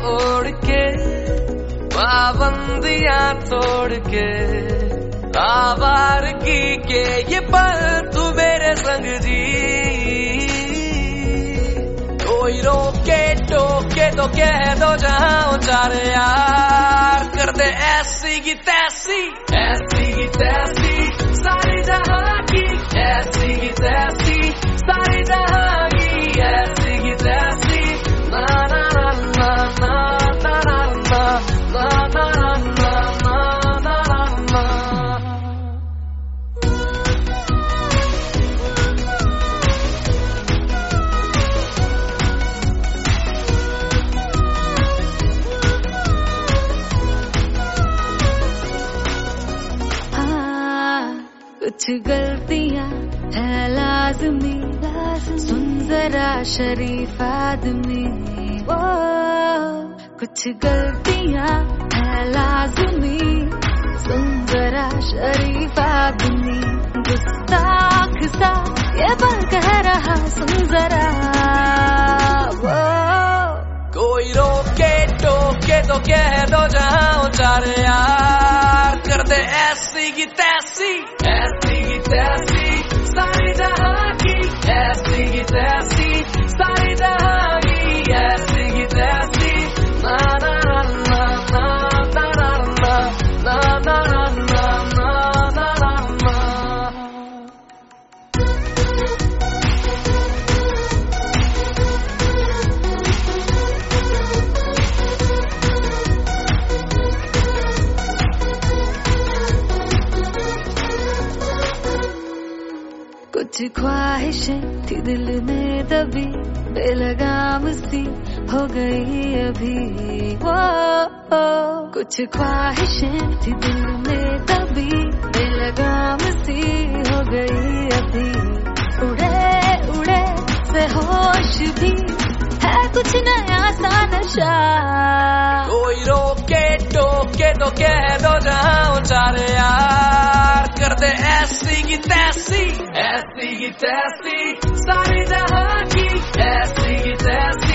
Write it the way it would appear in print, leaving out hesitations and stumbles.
ओढ़ के, पाबंदियां तोड़ के, आवारगी के ये पल तू मेरे संग जी। कोई रोके टोके तो कह दो जहां चार यार, कर दे ऐसी की तैसी, ऐसी की तैसी सारी जहां की, ऐसी की तैसी सारी जहां की, ऐसी की तैसी ना ना ना ना ना ना ना ना ना ना ना ना ना। कुछ गलतियां है लाज़मी, सुन जरा शरीफ आदमी। वो कुछ गलतियां है लाज़मी, सुन जरा शरीफ आदमी। गुस्ताख सा ये पल कह रहा, सुन जरा। वो कोई रोके टोके तो कह दो जहां चार यार, कर दे ऐसी की तैसी, ऐसी की तैसी सारी जहां की, ऐसी की तैसी सारी जहां की, ऐसी की तैसी ना ना ना ना ना ना ना ना ना ना ना ना ना। कुछ ख्वाहिशें थी दिल में दबी, बेलगाम सी हो गई अभी। वो कुछ ख्वाहिशें थी दिल में दबी, बेलगाम सी हो गई अभी। उड़े उड़े से होश भी है कुछ नया सा नशा। कोई रोके टोके तो कह दो जहां चार यार, कर दे ऐसी की तैसी, ऐसी की तैसी सारी जहां की, ऐसी की तैसी